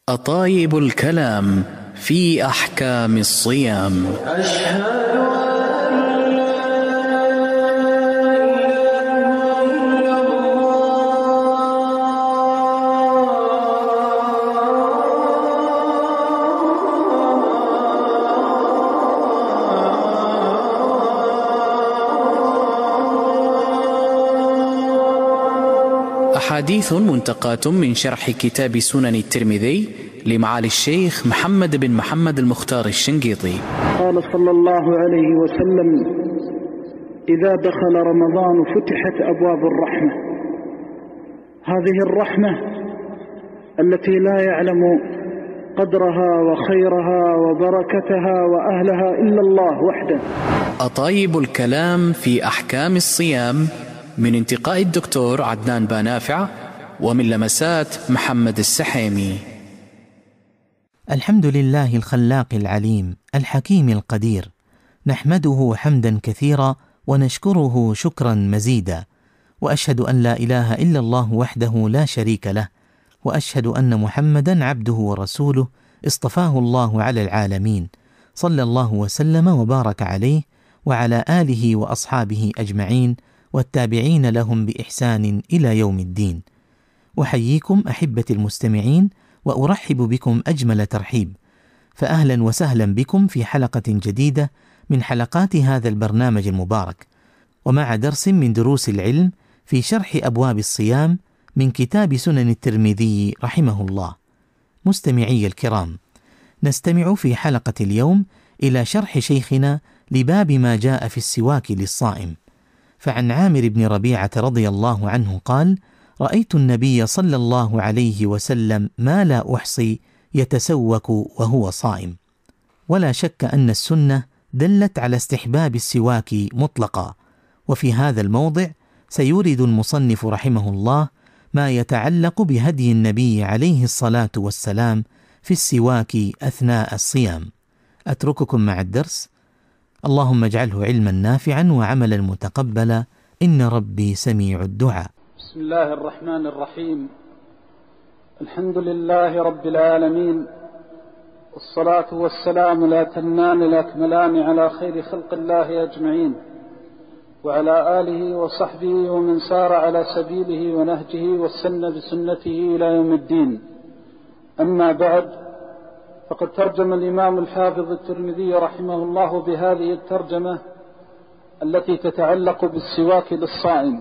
أطايب الكلام في أحكام الصيام. أشهد أحاديث منتقاة من شرح كتاب سنن الترمذي لمعالي الشيخ محمد بن محمد المختار الشنقيطي. قال صلى الله عليه وسلم: إذا دخل رمضان فتحت أبواب الرحمة. هذه الرحمة التي لا يعلم قدرها وخيرها وبركتها وأهلها إلا الله وحده. أطايب الكلام في أحكام الصيام، من انتقاء الدكتور عدنان بانافع، ومن لمسات محمد السحيمي. الحمد لله الخلاق العليم الحكيم القدير، نحمده حمدا كثيرا ونشكره شكرا مزيدا، وأشهد أن لا إله إلا الله وحده لا شريك له، وأشهد أن محمدا عبده ورسوله اصطفاه الله على العالمين، صلى الله وسلم وبارك عليه وعلى آله وأصحابه أجمعين والتابعين لهم بإحسان إلى يوم الدين. أحييكم أحبتي المستمعين وأرحب بكم أجمل ترحيب، فأهلا وسهلا بكم في حلقة جديدة من حلقات هذا البرنامج المبارك، ومع درس من دروس العلم في شرح أبواب الصيام من كتاب سنن الترمذي رحمه الله. مستمعي الكرام، نستمع في حلقة اليوم إلى شرح شيخنا لباب ما جاء في السواك للصائم. فعن عامر بن ربيعة رضي الله عنه قال: رأيت النبي صلى الله عليه وسلم ما لا أحصي يتسوك وهو صائم. ولا شك أن السنة دلت على استحباب السواك مطلقا، وفي هذا الموضع سيورد المصنف رحمه الله ما يتعلق بهدي النبي عليه الصلاة والسلام في السواك أثناء الصيام. أترككم مع الدرس. اللهم اجعله علما نافعا وعملا متقبلا، إن ربي سميع الدعاء. بسم الله الرحمن الرحيم. الحمد لله رب العالمين، والصلاة والسلام الأتمان الأكملان على خير خلق الله أجمعين، وعلى آله وصحبه ومن سار على سبيله ونهجه واستنى بسنته إلى يوم الدين. أما بعد، فقد ترجم الإمام الحافظ الترمذي رحمه الله بهذه الترجمة التي تتعلق بالسواك للصائم،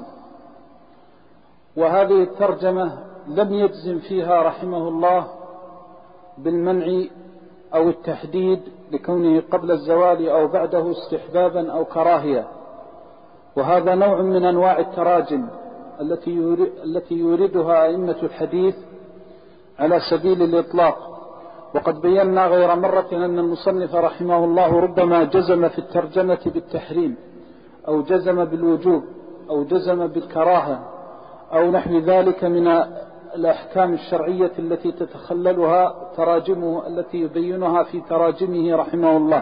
وهذه الترجمة لم يجزم فيها رحمه الله بالمنع أو التحديد لكونه قبل الزوال أو بعده استحبابا أو كراهية، وهذا نوع من أنواع التراجم التي يوردها أئمة الحديث على سبيل الإطلاق. وقد بينا غير مرة أن المصنف رحمه الله ربما جزم في الترجمة بالتحريم، أو جزم بالوجوب، أو جزم بالكراهة، أو نحو ذلك من الأحكام الشرعية التي تتخللها تراجمه، التي يبينها في تراجمه رحمه الله.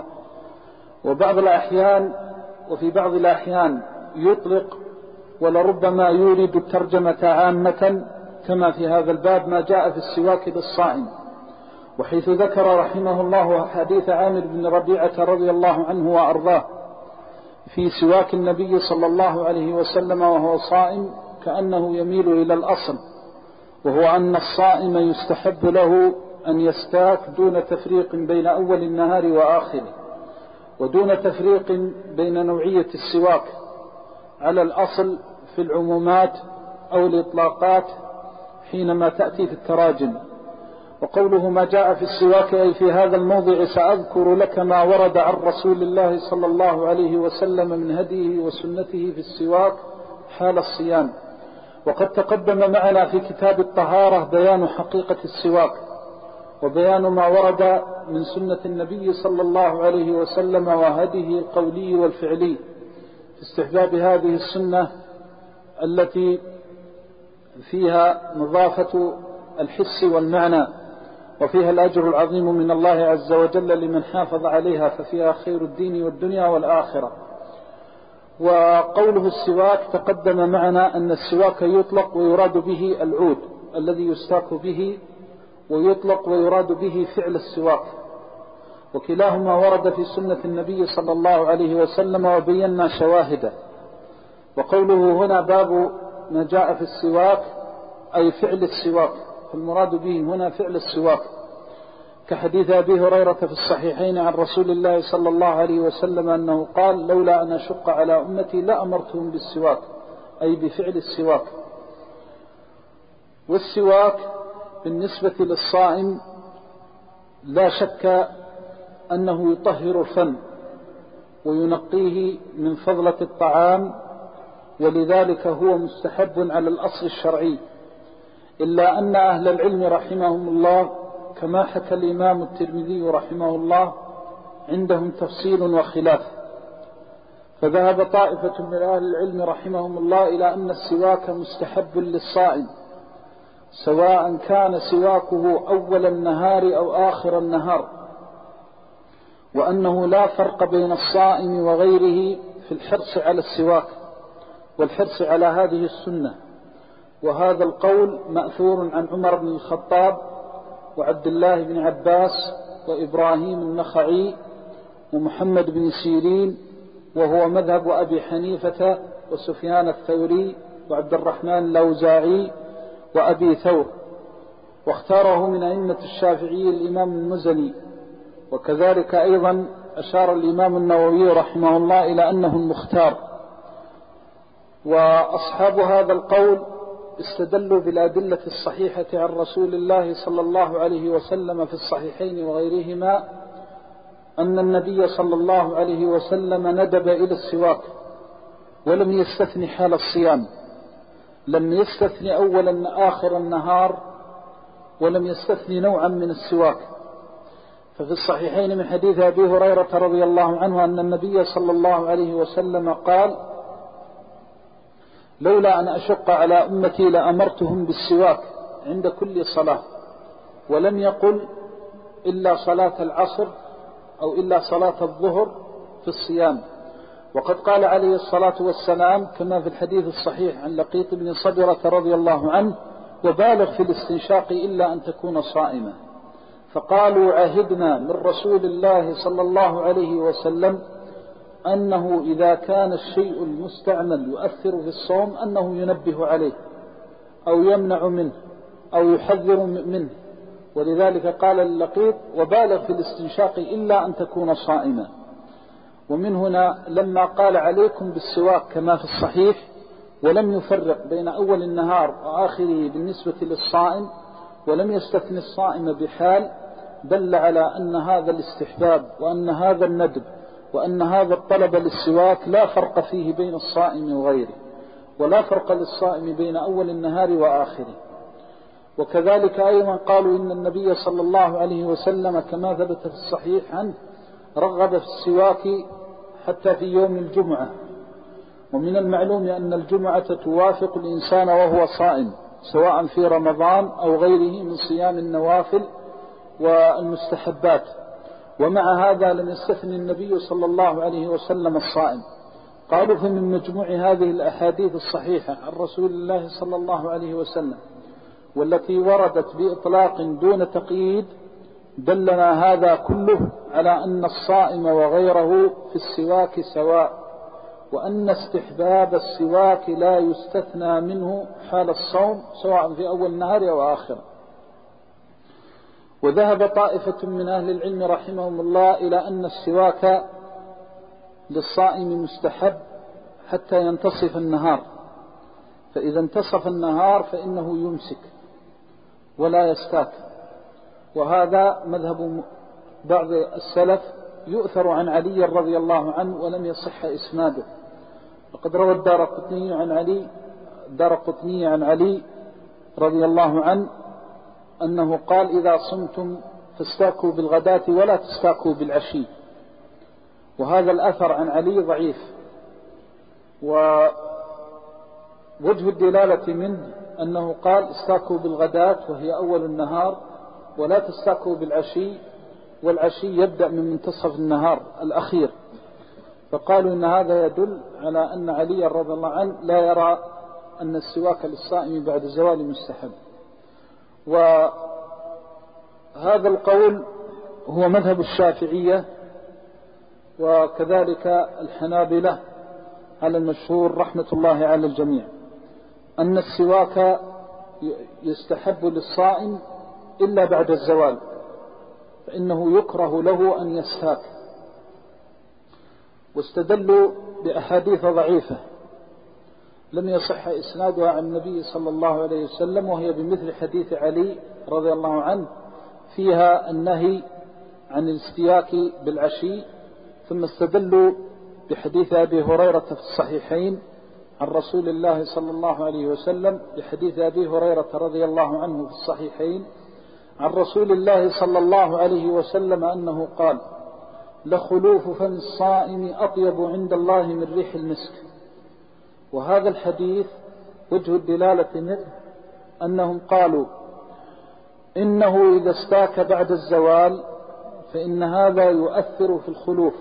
وفي بعض الأحيان يطلق ولربما يورد الترجمة عامة، كما في هذا الباب ما جاء في السواك للصائم، وحيث ذكر رحمه الله حديث عامر بن ربيعة رضي الله عنه وأرضاه في سواك النبي صلى الله عليه وسلم وهو صائم، كأنه يميل إلى الأصل، وهو أن الصائم يستحب له أن يستاك دون تفريق بين أول النهار وآخره، ودون تفريق بين نوعية السواك على الأصل في العمومات أو الإطلاقات حينما تأتي في التراجم. وقوله ما جاء في السواك أي في هذا الموضع سأذكر لك ما ورد عن رسول الله صلى الله عليه وسلم من هديه وسنته في السواك حال الصيام. وقد تقدم معنا في كتاب الطهارة بيان حقيقة السواك، وبيان ما ورد من سنة النبي صلى الله عليه وسلم وهديه القولي والفعلي في استحباب هذه السنة التي فيها نظافة الحس والمعنى، وفيها الأجر العظيم من الله عز وجل لمن حافظ عليها، ففيها خير الدين والدنيا والآخرة. وقوله السواك تقدم معنا أن السواك يطلق ويراد به العود الذي يستاك به، ويطلق ويراد به فعل السواك، وكلاهما ورد في سنة النبي صلى الله عليه وسلم وبينا شواهده. وقوله هنا باب ما جاء في السواك أي فعل السواك، فالمراد به هنا فعل السواك، كحديث أبي هريرة في الصحيحين عن رسول الله صلى الله عليه وسلم أنه قال: لولا أن أشق على أمتي لأمرتهم بالسواك، أي بفعل السواك. والسواك بالنسبة للصائم لا شك أنه يطهر الفم وينقيه من فضلة الطعام، ولذلك هو مستحب على الأصل الشرعي، إلا أن أهل العلم رحمهم الله كما حكى الإمام الترمذي رحمه الله عندهم تفصيل وخلاف، فذهب طائفة من أهل العلم رحمهم الله إلى أن السواك مستحب للصائم، سواء كان سواكه أول النهار أو آخر النهار، وأنه لا فرق بين الصائم وغيره في الحرص على السواك والحرص على هذه السنة. وهذا القول مأثور عن عمر بن الخطاب وعبد الله بن عباس وإبراهيم النخعي ومحمد بن سيرين، وهو مذهب أبي حنيفة وسفيان الثوري وعبد الرحمن الأوزاعي وأبي ثور، واختاره من أئمة الشافعي الإمام المزني، وكذلك أيضا أشار الإمام النووي رحمه الله إلى أنه المختار. وأصحاب هذا القول استدلوا بالأدلة الصحيحة عن رسول الله صلى الله عليه وسلم في الصحيحين وغيرهما أن النبي صلى الله عليه وسلم ندب إلى السواك، ولم يستثني حال الصيام، لم يستثني أولا آخر النهار، ولم يستثني نوعا من السواك. ففي الصحيحين من حديث أبي هريرة رضي الله عنه أن النبي صلى الله عليه وسلم قال: لولا أن أشق على أمتي لأمرتهم بالسواك عند كل صلاة، ولم يقل إلا صلاة العصر أو إلا صلاة الظهر في الصيام. وقد قال عليه الصلاة والسلام كما في الحديث الصحيح عن لقيط بن صبرة رضي الله عنه: وبالغ في الاستنشاق إلا أن تكون صائما. فقالوا: عهدنا من رسول الله صلى الله عليه وسلم أنه إذا كان الشيء المستعمل يؤثر في الصوم أنه ينبه عليه أو يمنع منه أو يحذر منه، ولذلك قال اللقيط: وبالغ في الاستنشاق إلا أن تكون صائما. ومن هنا لما قال عليكم بالسواك كما في الصحيح، ولم يفرق بين أول النهار وآخره بالنسبة للصائم، ولم يستثني الصائم بحال، دل على أن هذا الاستحباب وأن هذا الندب وأن هذا الطلب للسواك لا فرق فيه بين الصائم وغيره، ولا فرق للصائم بين أول النهار وآخره. وكذلك أيضا قالوا إن النبي صلى الله عليه وسلم كما ثبت في الصحيح عنه رغب في السواك حتى في يوم الجمعة، ومن المعلوم أن الجمعة توافق الإنسان وهو صائم، سواء في رمضان أو غيره من صيام النوافل والمستحبات. ومع هذا لم يستثني النبي صلى الله عليه وسلم الصائم. قالوا: فمن مجموع هذه الأحاديث الصحيحة عن رسول الله صلى الله عليه وسلم والتي وردت بإطلاق دون تقييد، دلنا هذا كله على أن الصائم وغيره في السواك سواء، وأن استحباب السواك لا يستثنى منه حال الصوم سواء في أول النهار أو آخره. وذهب طائفة من أهل العلم رحمهم الله إلى أن السواك للصائم مستحب حتى ينتصف النهار، فإذا انتصف النهار فإنه يمسك ولا يستاك. وهذا مذهب بعض السلف يؤثر عن علي رضي الله عنه ولم يصح إسناده. وقد روى الدارقطني عن علي رضي الله عنه أنه قال: إذا صمتم فاستاكوا بالغداة ولا تستاكوا بالعشي. وهذا الأثر عن علي ضعيف، ووجه الدلالة منه أنه قال: استاكوا بالغداة وهي أول النهار، ولا تستاكوا بالعشي، والعشي يبدأ من منتصف النهار الأخير. فقالوا إن هذا يدل على أن علي رضي الله عنه لا يرى أن السواك للصائم بعد الزوال مستحب. هذا القول هو مذهب الشافعية وكذلك الحنابلة على المشهور رحمة الله على الجميع، أن السواك يستحب للصائم إلا بعد الزوال، فإنه يكره له أن يستاك. واستدلوا بأحاديث ضعيفة لم يصح إسنادها عن النبي صلى الله عليه وسلم، وهي بمثل حديث علي رضي الله عنه فيها النهي عن الاستياك بالعشي. ثم استدلوا بحديث أبي هريرة في الصحيحين عن رسول الله صلى الله عليه وسلم، بحديث أبي هريرة رضي الله عنه في الصحيحين عن رسول الله صلى الله عليه وسلم أنه قال: لخلوف فم الصائم أطيب عند الله من ريح المسك. وهذا الحديث وجه الدلالة منه أنهم قالوا إنه إذا استاك بعد الزوال فإن هذا يؤثر في الخلوف،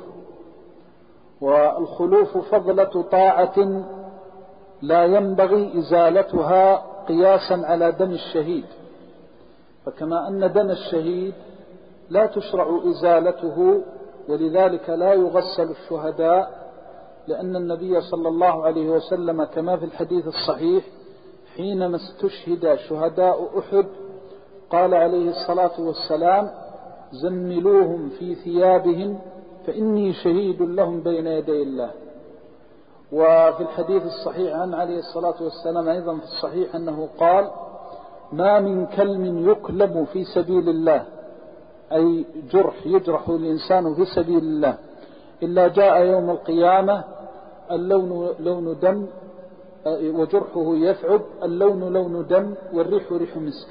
والخلوف فضلة طاعة لا ينبغي إزالتها قياسا على دم الشهيد، فكما أن دم الشهيد لا تشرع إزالته ولذلك لا يغسل الشهداء، لأن النبي صلى الله عليه وسلم كما في الحديث الصحيح حينما استشهد شهداء أحد قال عليه الصلاة والسلام: زملوهم في ثيابهم فإني شهيد لهم بين يدي الله. وفي الحديث الصحيح عن عليه الصلاة والسلام أيضا في الصحيح أنه قال: ما من كلم يكلم في سبيل الله، أي جرح يجرح الإنسان في سبيل الله، إلا جاء يوم القيامة اللون لون دم وجرحه يثعب، اللون لون دم والريح ريح مسك.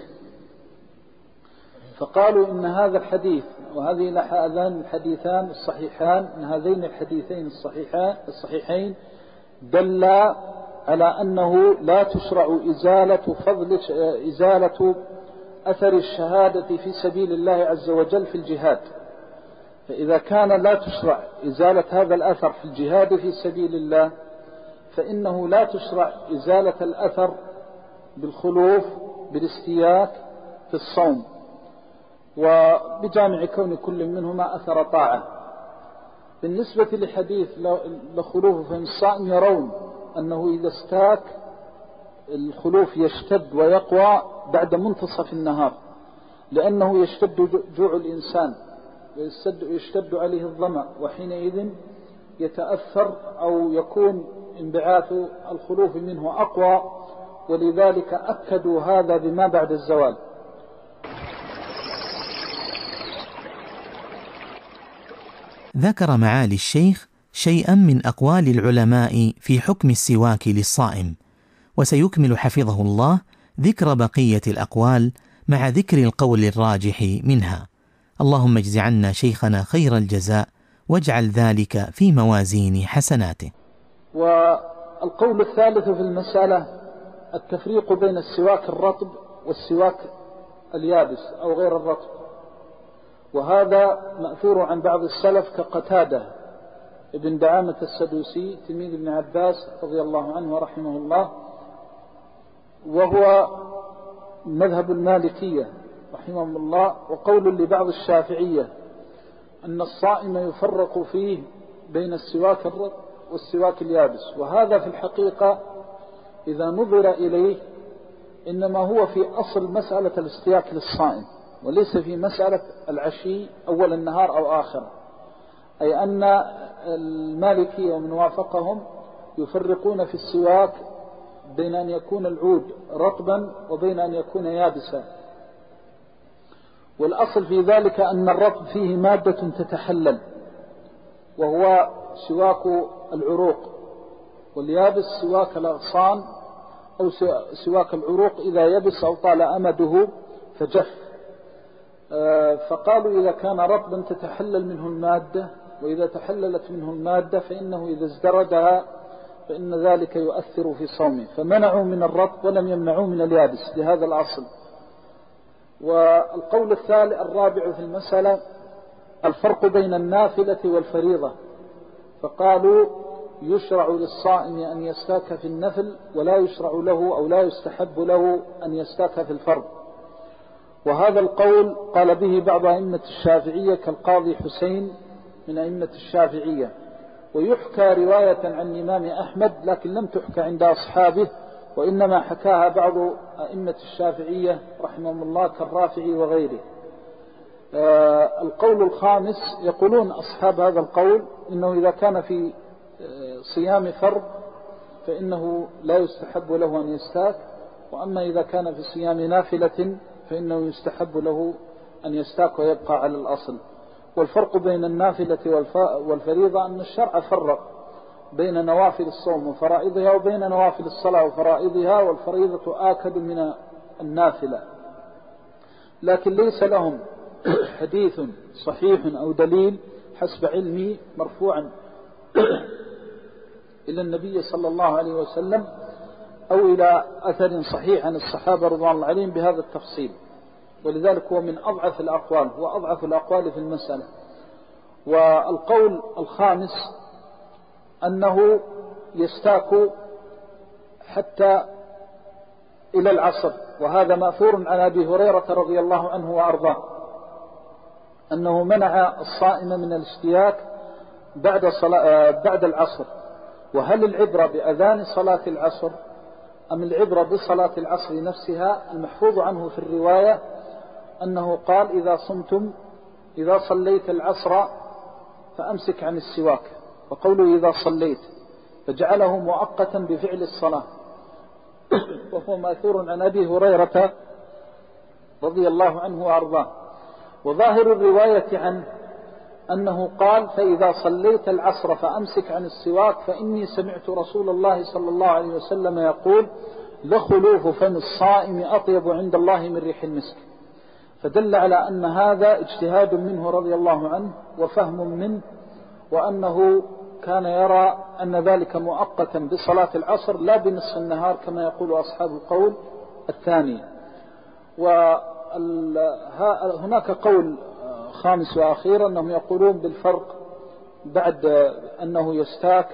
فقالوا إن هذا الحديث وهذه هذان الحديثان الصحيحان من هذين الحديثين الصحيحين دل على أنه لا تشرع إزالة أثر الشهادة في سبيل الله عز وجل في الجهاد. فإذا كان لا تشرع إزالة هذا الأثر في الجهاد في سبيل الله، فإنه لا تشرع إزالة الأثر بالخلوف بالاستياك في الصوم، وبجامع كون كل منهما أثر طاعة. بالنسبة لحديث لخلوف فم الصائم يرون أنه إذا استاك الخلوف يشتد ويقوى بعد منتصف النهار، لأنه يشتد جوع الإنسان ويشتد عليه الظمأ، وحينئذ يتأثر أو يكون انبعاث الخلوف منه أقوى، ولذلك أكدوا هذا بما بعد الزوال. ذكر معالي الشيخ شيئا من أقوال العلماء في حكم السواك للصائم، وسيكمل حفظه الله ذكر بقية الأقوال مع ذكر القول الراجح منها. اللهم اجز عنا شيخنا خير الجزاء واجعل ذلك في موازين حسناته. والقول الثالث في المسألة التفريق بين السواك الرطب والسواك اليابس أو غير الرطب، وهذا مأثور عن بعض السلف كقتادة ابن دعامة السدوسي تلميذ ابن عباس رضي الله عنه ورحمه الله، وهو مذهب المالكية رحمهم الله، وقول لبعض الشافعية أن الصائم يفرق فيه بين السواك الرطب والسواك اليابس. وهذا في الحقيقة إذا نظر إليه إنما هو في أصل مسألة الاستياك للصائم، وليس في مسألة العشي أول النهار أو آخر، أي أن المالكية ومن وافقهم يفرقون في السواك بين أن يكون العود رطبا وبين أن يكون يابسا. والأصل في ذلك أن الرطب فيه مادة تتحلل وهو سواك العروق، واليابس سواك الأغصان أو سواك العروق إذا يبس أو طال أمده فجف. فقالوا إذا كان رطبا تتحلل منه المادة، وإذا تحللت منه المادة فإنه إذا ازدردها فإن ذلك يؤثر في صومه، فمنعوا من الرطب ولم يمنعوا من اليابس لهذا الأصل. والقول الرابع في المسألة الفرق بين النافلة والفريضة، فقالوا يشرع للصائم أن يستاك في النفل ولا يشرع له أو لا يستحب له أن يستاك في الفرض. وهذا القول قال به بعض أئمة الشافعية كالقاضي حسين من أئمة الشافعية، ويحكى رواية عن الإمام أحمد لكن لم تحكى عند أصحابه، وإنما حكاها بعض أئمة الشافعية رحمهم الله كالرافعي وغيره. القول الخامس يقولون أصحاب هذا القول إنه إذا كان في صيام فرض فإنه لا يستحب له أن يستاك، وأما إذا كان في صيام نافلة فإنه يستحب له أن يستاك ويبقى على الأصل. والفرق بين النافلة والفريضة أن الشرع فرق بين نوافل الصوم وفرائضها وبين نوافل الصلاة وفرائضها، والفريضة آكد من النافلة، لكن ليس لهم حديث صحيح أو دليل حسب علمي مرفوعا إلى النبي صلى الله عليه وسلم أو إلى أثر صحيح عن الصحابة رضوان الله عليهم بهذا التفصيل، ولذلك هو من أضعف الأقوال، هو أضعف الأقوال في المسألة. والقول الخامس أنه يستاك حتى إلى العصر، وهذا مأثور عن أبي هريرة رضي الله عنه وأرضاه أنه منع الصائم من الاستياك بعد العصر. وهل العبرة بأذان صلاة العصر أم العبرة بصلاة العصر نفسها؟ المحفوظ عنه في الرواية أنه قال إذا صليت العصر فأمسك عن السواك، وقوله إذا صليت فجعله مؤقتا بفعل الصلاة، وهو مأثور عن أبي هريرة رضي الله عنه وأرضاه. وظاهر الرواية عنه أنه قال فإذا صليت العصر فأمسك عن السواك فإني سمعت رسول الله صلى الله عليه وسلم يقول لخلوف فم الصائم أطيب عند الله من ريح المسك، فدل على أن هذا اجتهاد منه رضي الله عنه وفهم منه، وأنه كان يرى أن ذلك مؤقتا بصلاة العصر لا بنصف النهار كما يقول أصحاب القول الثاني. وهناك قول خامس وأخير أنهم يقولون بالفرق بعد أنه يستاك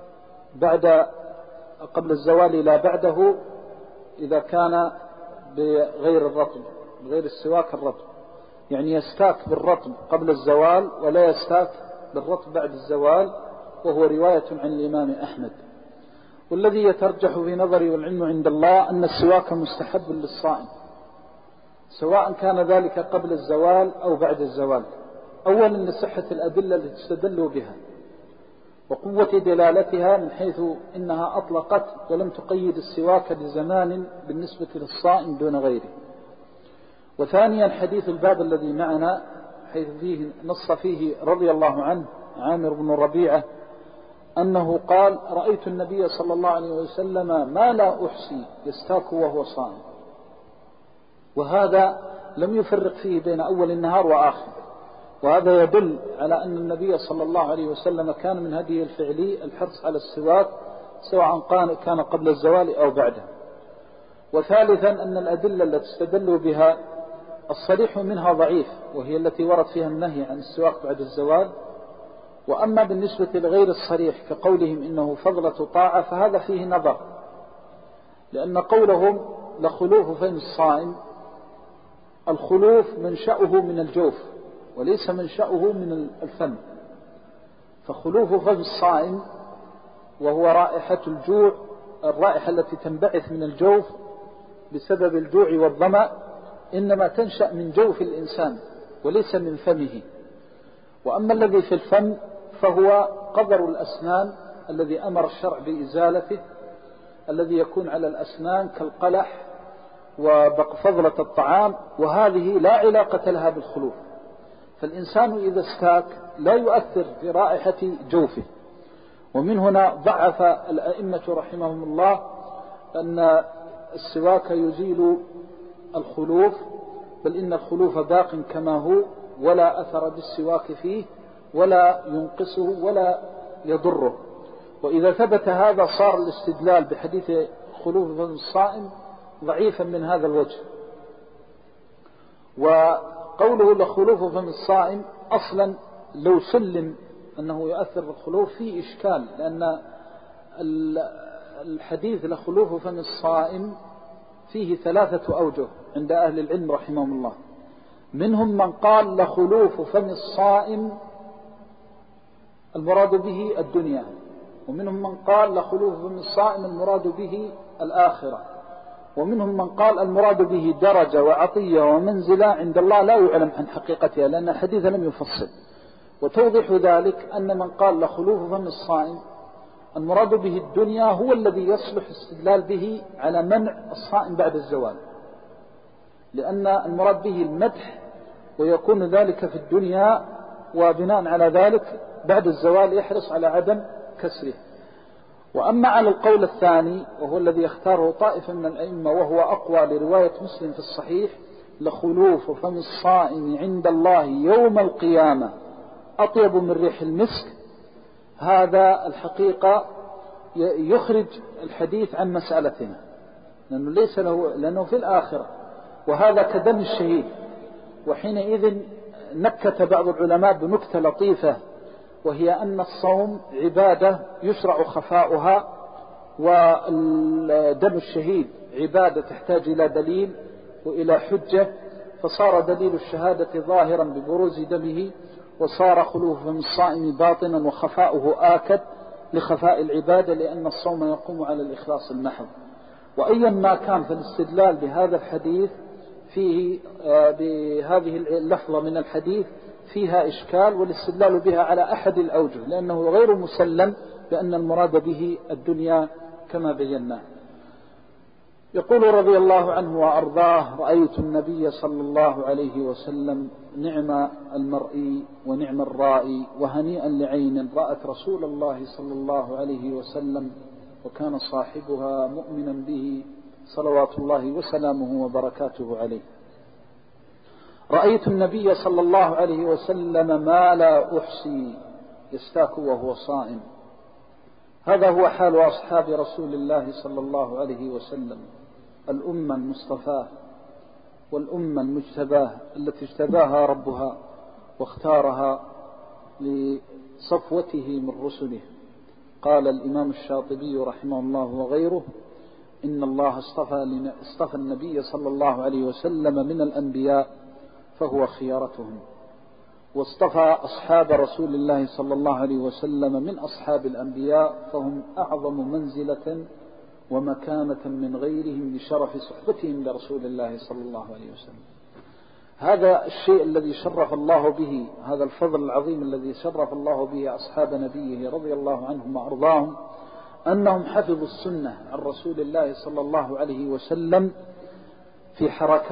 قبل الزوال لا بعده إذا كان بغير الرطب، بغير السواك الرطب، يعني يستاك بالرطب قبل الزوال ولا يستاك بالرطب بعد الزوال، وهو رواية عن الإمام أحمد. والذي يترجح في نظري والعلم عند الله أن السواك مستحب للصائم سواء كان ذلك قبل الزوال أو بعد الزوال، أولا لصحة الأدلة التي تستدل بها وقوة دلالتها من حيث إنها أطلقت ولم تقيد السواك لزمان بالنسبة للصائم دون غيره. وثانيا حديث الباب الذي معنا حيث فيه نص فيه رضي الله عنه عامر بن ربيعة أنه قال رأيت النبي صلى الله عليه وسلم ما لا أحصي يستاك وهو صائم، وهذا لم يفرق فيه بين أول النهار وآخر، وهذا يدل على أن النبي صلى الله عليه وسلم كان من هديه الفعلي الحرص على السواك سواء كان قبل الزوال أو بعده. وثالثا أن الأدلة التي استدلوا بها الصريح منها ضعيف، وهي التي ورد فيها النهي عن السواك بعد الزوال. وأما بالنسبة لغير الصريح كقولهم إنه فضلة طاعة فهذا فيه نظر، لأن قولهم لخلوف فم الصائم، الخلوف منشأه من الجوف وليس منشأه من الفم، فخلوف فم الصائم وهو رائحة الجوع، الرائحة التي تنبعث من الجوف بسبب الجوع والظمأ، إنما تنشأ من جوف الإنسان وليس من فمه. وأما الذي في الفم فهو قدر الأسنان الذي أمر الشرع بإزالته، الذي يكون على الأسنان كالقلح وفضلة الطعام، وهذه لا علاقة لها بالخلوف. فالإنسان إذا استاك لا يؤثر في رائحة جوفه. ومن هنا ضعف الأئمة رحمهم الله أن السواك يزيل الخلوف، بل إن الخلوف باق كما هو ولا أثر بالسواك فيه ولا ينقصه ولا يضره. وإذا ثبت هذا صار الاستدلال بحديث خلوف فم الصائم ضعيفا من هذا الوجه. وقوله لخلوف فم الصائم أصلا لو سلم أنه يؤثر بالخلوف فيه إشكال، لأن الحديث لخلوف فم الصائم فيه 3 أوجه عند أهل العلم رحمهم الله. منهم من قال لخلوف فم الصائم المراد به الدنيا، ومنهم من قال لخلوف فم الصائم المراد به الآخرة، ومنهم من قال المراد به درجة وعطية ومنزلة عند الله لا يعلم عن حقيقتها لأن الحديث لم يفصل. وتوضح ذلك أن من قال لخلوف فم الصائم المراد به الدنيا هو الذي يصلح استدلال به على منع الصائم بعد الزوال، لأن المراد به المدح ويكون ذلك في الدنيا، وبناء على ذلك بعد الزوال يحرص على عدم كسره. وأما على القول الثاني وهو الذي يختاره طائفة من الأئمة وهو أقوى لرواية مسلم في الصحيح لخلوف فم الصائم عند الله يوم القيامة أطيب من ريح المسك، هذا الحقيقة يخرج الحديث عن مسألتنا لأنه في الآخرة، وهذا كدم الشهيد. وحينئذ نكت بعض العلماء بنكتة لطيفة، وهي أن الصوم عبادة يشرع خفاؤها، ودم الشهيد عبادة تحتاج إلى دليل وإلى حجة، فصار دليل الشهادة ظاهرا ببروز دمه، وصار خلوف فم الصائم باطنا وخفاؤه آكد لخفاء العبادة، لأن الصوم يقوم على الإخلاص المحض. وأيا ما كان فالاستدلال بهذا الحديث فيه بهذه اللفظة من الحديث فيها إشكال، والاستدلال بها على أحد الأوجه لأنه غير مسلم بأن المراد به الدنيا كما بينا. يقول رضي الله عنه وأرضاه: رأيت النبي صلى الله عليه وسلم نعم المرئي ونعم الرائي وهنيئا لعين رأت رسول الله صلى الله عليه وسلم وكان صاحبها مؤمنا به صلوات الله وسلامه وبركاته عليه. رأيت النبي صلى الله عليه وسلم ما لا أحصي يستاك وهو صائم. هذا هو حال أصحاب رسول الله صلى الله عليه وسلم، الأمة المصطفاة والأمة المجتباه التي اجتباها ربها واختارها لصفوته من رسله. قال الإمام الشاطبي رحمه الله وغيره: إن الله اصطفى النبي صلى الله عليه وسلم من الأنبياء فهو خيارتهم، واصطفى أصحاب رسول الله صلى الله عليه وسلم من أصحاب الأنبياء فهم أعظم منزلة ومكانة من غيرهم لشرف صحبتهم لرسول الله صلى الله عليه وسلم. هذا الشيء الذي شرف الله به، هذا الفضل العظيم الذي شرف الله به أصحاب نبيه رضي الله عنهم وأرضاهم، أنهم حفظوا السنة عن رسول الله صلى الله عليه وسلم في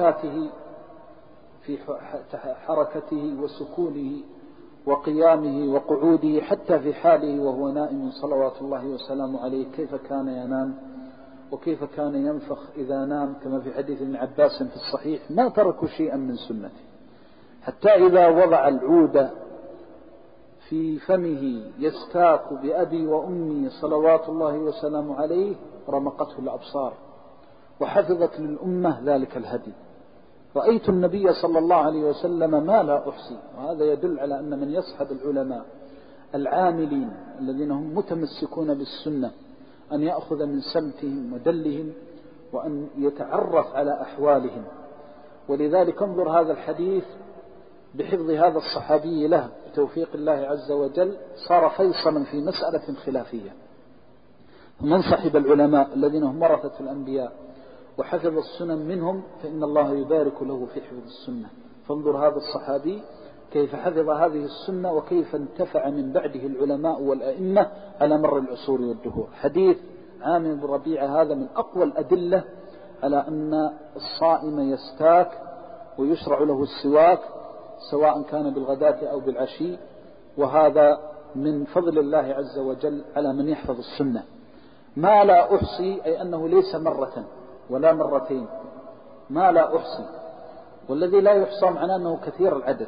حركته وسكونه وقيامه وقعوده، حتى في حاله وهو نائم صلوات الله وسلامه عليه، كيف كان ينام وكيف كان ينفخ إذا نام، كما في حديث ابن عباس في الصحيح: ما تركوا شيئا من سنته، حتى إذا وضع العود في فمه يستاك بأبي وأمي صلوات الله وسلامه عليه رمقته الأبصار، وحفظت للأمة ذلك الهدي. رأيت النبي صلى الله عليه وسلم ما لا أحصي. وهذا يدل على أن من يصحب العلماء العاملين الذين هم متمسكون بالسنة أن يأخذ من سمتهم ودلهم وأن يتعرف على أحوالهم. ولذلك انظر هذا الحديث بحفظ هذا الصحابي له بتوفيق الله عز وجل صار فيصلا في مسألة خلافية. من صحب العلماء الذين هم ورثة الأنبياء وحفظ السنن منهم فإن الله يبارك له في حفظ السنة. فانظر هذا الصحابي كيف حفظ هذه السنة وكيف انتفع من بعده العلماء والأئمة على مر العصور والدهور. حديث عامر بن ربيعة هذا من أقوى الأدلة على أن الصائم يستاك ويشرع له السواك سواء كان بالغداة أو بالعشي، وهذا من فضل الله عز وجل على من يحفظ السنة. ما لا أحصي أي أنه ليس مرة ولا مرتين، ما لا أحصي، والذي لا يحصى معناه أنه كثير العدد.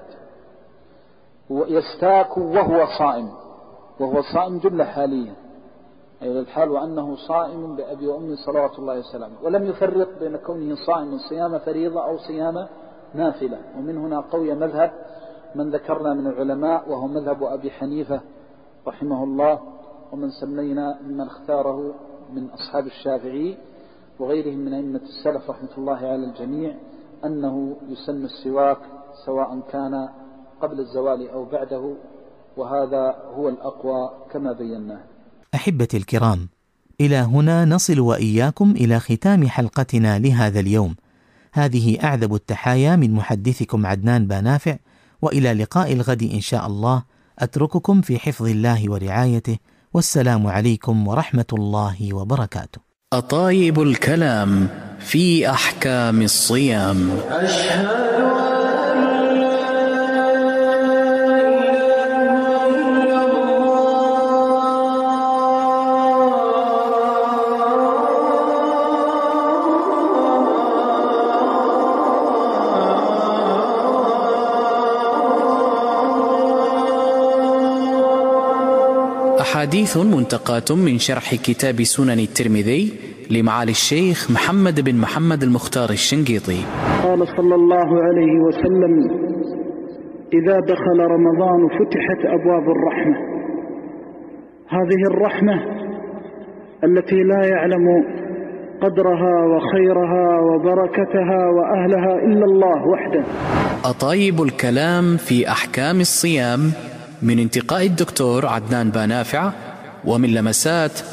يستاك وهو صائم، وهو صائم جملة حالية، أي الحال وأنه صائم بأبي وأمي صلوات الله وسلامه، ولم يفرق بين كونه صائم صيام فريضة أو صيام نافلة. ومن هنا قوي مذهب من ذكرنا من العلماء وهو مذهب أبي حنيفة رحمه الله، ومن سمينا من اختاره من أصحاب الشافعي، وغيرهم من أئمة السلف رحمة الله على الجميع أنه يسن السواك سواء كان قبل الزوال أو بعده، وهذا هو الأقوى كما بيناه. أحبتي الكرام، إلى هنا نصل وإياكم إلى ختام حلقتنا لهذا اليوم. هذه أعذب التحايا من محدثكم عدنان بانافع، وإلى لقاء الغد إن شاء الله. أترككم في حفظ الله ورعايته، والسلام عليكم ورحمة الله وبركاته. أطايب الكلام في أحكام الصيام. أحاديث منتقاة من شرح كتاب سنن الترمذي لمعالي الشيخ محمد بن محمد المختار الشنقيطي. قال صلى الله عليه وسلم: إذا دخل رمضان فتحت أبواب الرحمة. هذه الرحمة التي لا يعلم قدرها وخيرها وبركتها وأهلها إلا الله وحده. أطايب الكلام في أحكام الصيام من انتقاء الدكتور عدنان بانافع، ومن لمسات